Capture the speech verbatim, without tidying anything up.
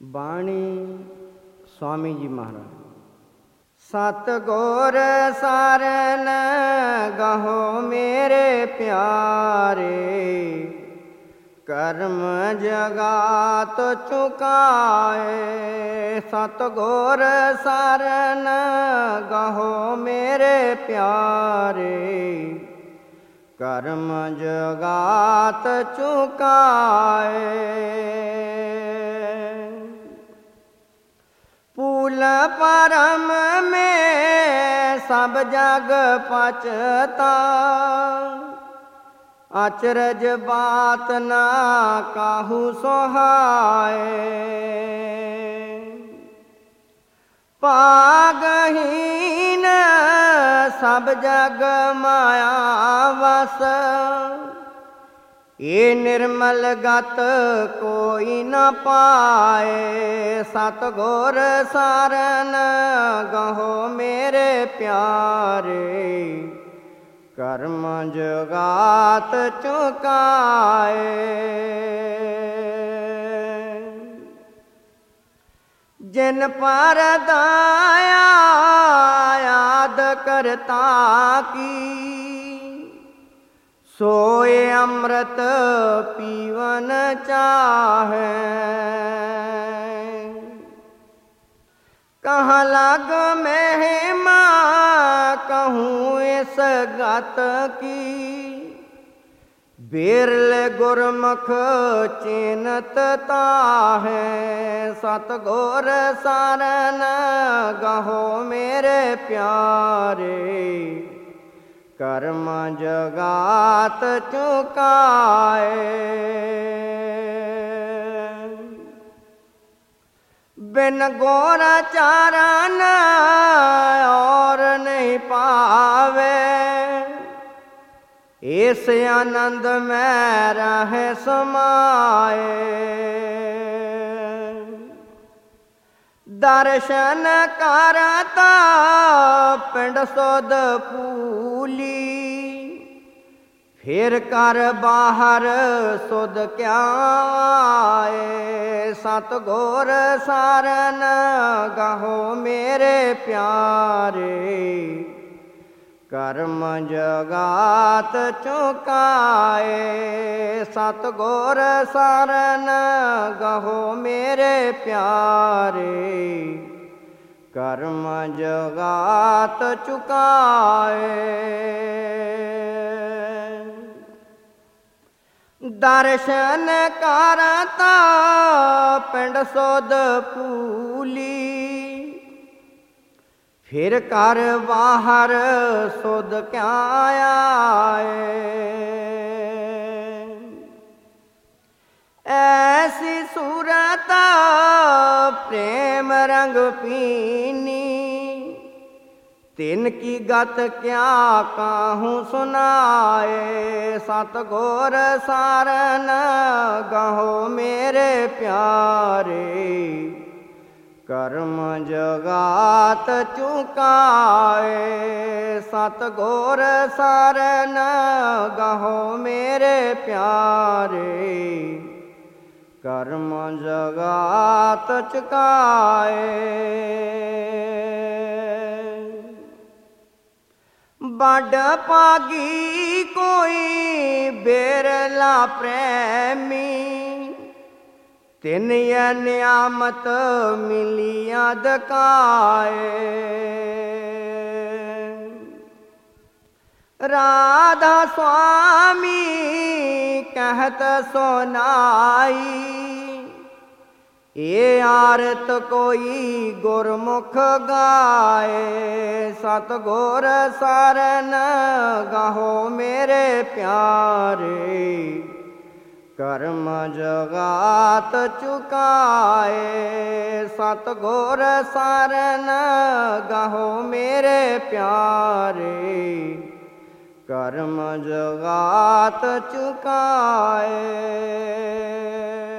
ਬਾਣੀ स्वामी जी महाराज। सतगुर सरन गहो मेरे प्यारे, कर्म जगात चुकाए। सतगुर सरन गहो मेरे प्यारे, कर्म जगात चुकाए। पूल परम में सब जग पचता, अचरज बात ना काहू सोहाए। पागहीन सब जग माया वस, ये निर्मल गत कोई न पाए। सतगुर सरन गहो मेरे प्यारे, कर्म जगात चुकाए। जिन पर दया याद करता की, सोए अमृत पीवन चाहे। कहाँ लग महिमा कहूँ इस गत की, बिरल गुरमुख चिन्हत ताहे। सतगुर सरन गहो मेरे प्यारे, कर्म जगात चुकाए। बिन गोर चारण और नहीं पावे, इस आनंद में रहे समाए। दर्शन करता पिंड सुध पूली, फिर कर बाहर सुध क्या आए। सतगुर सरन गहो मेरे प्यारे, कर्म जगात चुकाए। सतगुर सरन गहो मेरे प्यारे, कर्म जगात चुकाए। दर्शन करता पिंड सुध पूली, फिर कर बाहर सुध क्या आए। ऐसी सूरत प्रेम रंग पीनी, तिनकी गत क्या काहूँ सुनाए। सतगुर सरन गहो मेरे प्यारे, कर्म जगात चुकाए। सतगुर सरन गहो मेरे प्यारे, कर्म जगात चुकाए। बड़ पागी कोई बेरला प्रेमी, तिन यह नियामत मिली अदकाए। राधा स्वामी कहत सोनाई, ये आरत कोई गुरमुख गाए। सतगुर सरन गहो मेरे प्यारे, कर्म जगात चुकाए। सतगुर सरन गहो मेरे प्यारे, कर्म जगात चुकाए।